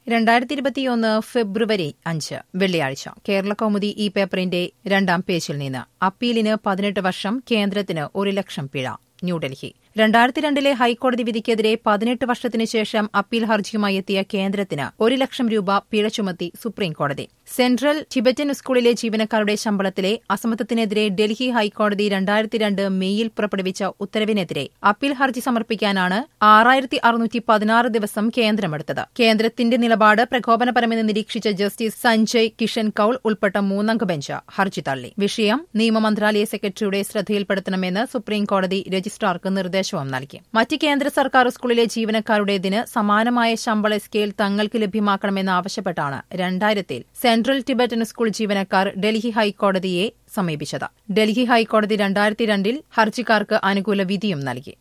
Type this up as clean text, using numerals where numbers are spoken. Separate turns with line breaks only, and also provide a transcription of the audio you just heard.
2021 ഫെബ്രുവരി 5 വെള്ളിയാഴ്ച കേരളകൗമുദി ഈ പേപ്പറിന്റെ 2ാം പേജിൽ നിന്ന് അപ്പീലിന് 18 വർഷം കേന്ദ്രത്തിന് 1 ലക്ഷം പിഴ ന്യൂഡൽഹി 2002 ഹൈക്കോടതി വിധിക്കെതിരെ 18 വർഷത്തിനു ശേഷം അപ്പീൽ ഹർജിയുമായി എത്തിയ കേന്ദ്രത്തിന് 1 ലക്ഷം രൂപ പിഴ ചുമത്തി സുപ്രീംകോടതി. സെൻട്രൽ ടിബറ്റൻ സ്കൂളിലെ ജീവനക്കാരുടെ ശമ്പളത്തിലെ അസമത്വത്തിനെതിരെ ഡൽഹി ഹൈക്കോടതി 2002 മെയ്യിൽ പുറപ്പെടുവിച്ച ഉത്തരവിനെതിരെ അപ്പീൽ ഹർജി സമർപ്പിക്കാനാണ് 6616 ദിവസം കേന്ദ്രമെടുത്തത്. കേന്ദ്രത്തിന്റെ നിലപാട് പ്രകോപനപരമെന്ന് നിരീക്ഷിച്ച ജസ്റ്റിസ് സഞ്ജയ് കിഷൻ കൌൾ ഉൾപ്പെട്ട 3-അംഗ ബെഞ്ച് ഹർജി തള്ളി. വിഷയം നിയമമന്ത്രാലയ സെക്രട്ടറിയുടെ ശ്രദ്ധയിൽപ്പെടുത്തണമെന്ന് സുപ്രീംകോടതി രജിസ്ട്രാർക്ക് നിർദ്ദേശവും നൽകി. മറ്റ് കേന്ദ്ര സർക്കാർ സ്കൂളിലെ ജീവനക്കാരുടേതിന് സമാനമായ ശമ്പള സ്കെയിൽ തങ്ങൾക്ക് ലഭ്യമാക്കണമെന്നാവശ്യപ്പെട്ടാണ് 2000-ൽ സെൻട്രൽ ടിബറ്റൻ സ്കൂൾ ജീവനക്കാർ ഡൽഹി ഹൈക്കോടതിയെ സമീപിച്ചത്. ഡൽഹി ഹൈക്കോടതി 2002-ൽ ഹർജിക്കാർക്ക് അനുകൂല വിധിയും നൽകി.